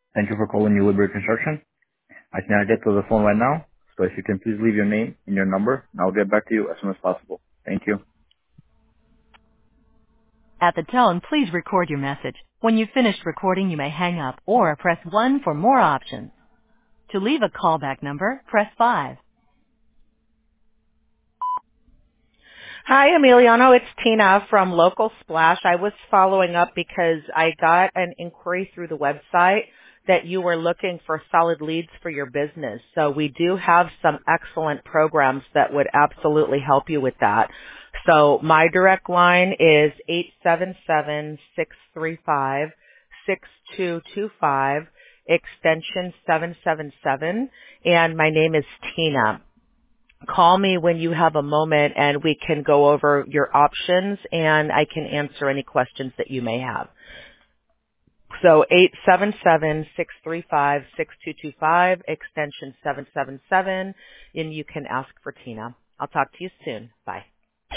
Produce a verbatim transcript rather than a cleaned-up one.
Thank you for calling New Liberty Construction. I cannot get to the phone right now, so if you can please leave your name and your number, and I'll get back to you as soon as possible. Thank you. At the tone, please record your message. When you've finished recording, you may hang up or press one for more options. To leave a callback number, press five. Hi, Emiliano. It's Tina from Local Splash. I was following up because I got an inquiry through the website that you were looking for solid leads for your business. So we do have some excellent programs that would absolutely help you with that. So my direct line is eight seven seven, six three five, six two two five, extension seven seven seven, and my name is Tina. Call me when you have a moment and we can go over your options and I can answer any questions that you may have. So eight seven seven, six three five, six two two five, extension seven seven seven, and you can ask for Tina. I'll talk to you soon. Bye.